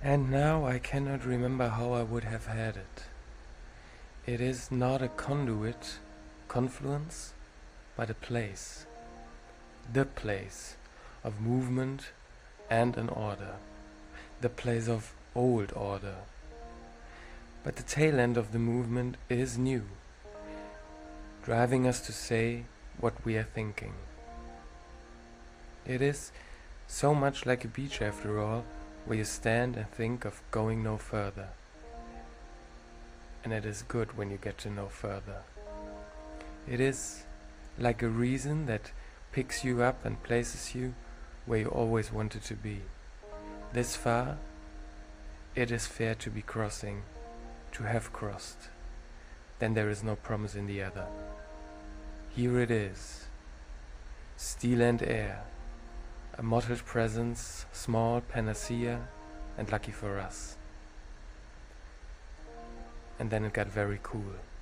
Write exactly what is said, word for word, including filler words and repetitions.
And now I cannot remember how I would have had it. It is not a conduit, confluence, but a place. The place of movement and an order. The place of old order. But the tail end of the movement is new, driving us to say what we are thinking. It is so much like a beach after all, where you stand and think of going no further. And it is good when you get to no further. It is like a reason that picks you up and places you where you always wanted to be. This far, it is fair to be crossing, to have crossed. Then there is no promise in the other. Here it is, steel and air, a mottled presence, small panacea, and lucky for us. And then it got very cool.